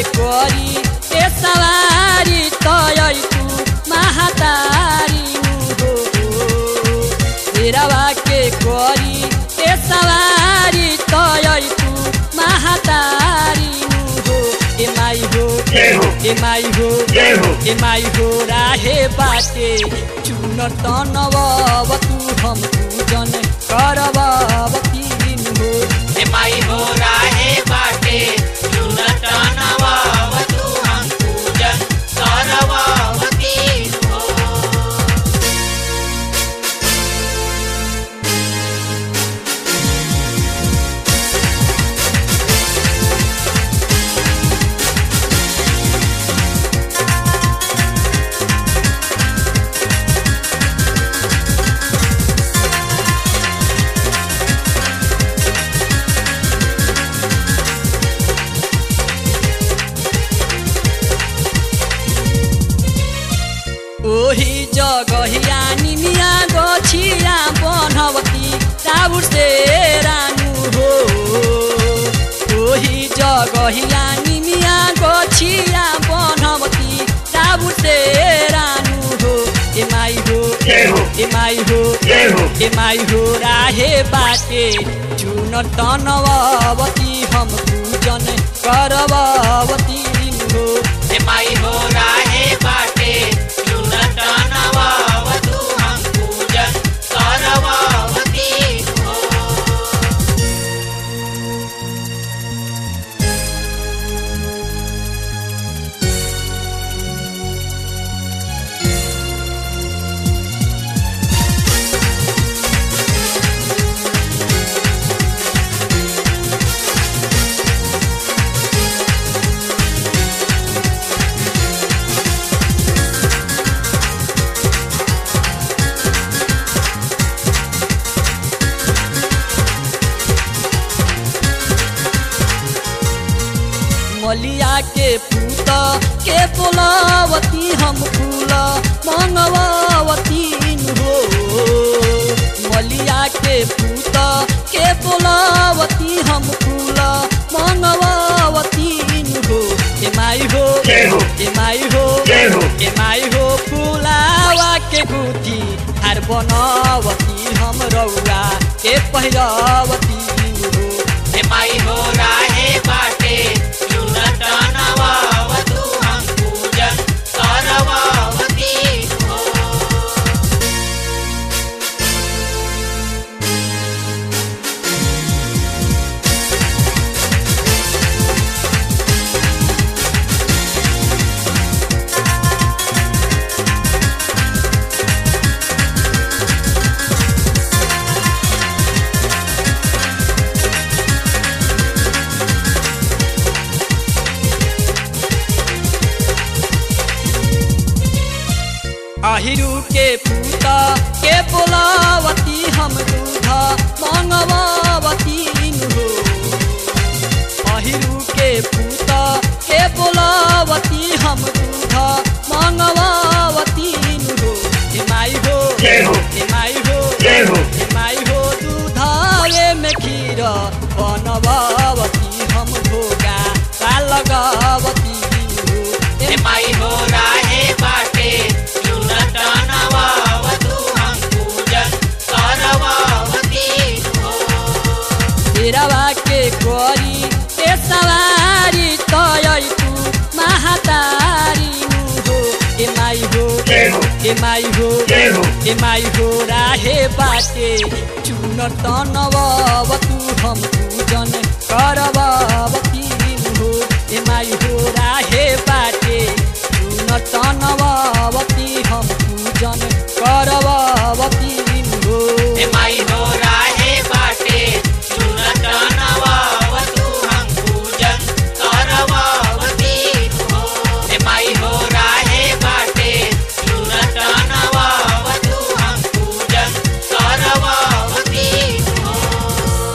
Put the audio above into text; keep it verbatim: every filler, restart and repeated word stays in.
करी ए सवारी तय तू महातारी हो शेरवा के करी ए सवारी तय तू महातारी हो ए माई हो ए माई हो ए माई हो राहे बाटे चुन तनव तू हम पूजन करबती हो ए माई हो राहे बाटे चुन तनव तू हम पूजन करबती हो। ओही जगहिया निमिया गछिया बनवती टाउर से रानु हो ओही जगहिया निमिया गछिया बनवती टाउर से रानु हो ए माई हो ए माई हो ए माई हो राहे बाटे चुन तनवती हम पूजन करबती हो ए माई हो राहे बाटे चुन तनव तू हम पूजन करबती हो। मलिया के पूत के बोलावती हम फूल मंगवावती हो मलिया के पूत के बोलावती हम फूल मंगवावती हो ए माई हो ए माई हो ए माई हो फूलावा के गुथी हार बनावती हम रउआ के पहिरावती हो ए माई हो राहे बाटे चुन तनव तू हम पूजन करबती हो। अहिरू के पूता के बोलावती हम दूध मंगवावती हो अहिरू के पूता के बोलावती हम दूध मंगवावती हो ए माई हो ए माई हो ए माई हो दूधावे में खीर बनवावती हम भोगा का लगावती हो ए माई हो राहे बाटे चुन तनव तू हम पूजन करबती हो। शेरवा के करी ए सवारी तय तू महातारी हो ए माई हो ए माई हो ए माई हो राहे बाटे चुन तनव तू हम पूजन करबती हो ए माई हो राहे बाटे चुन तनव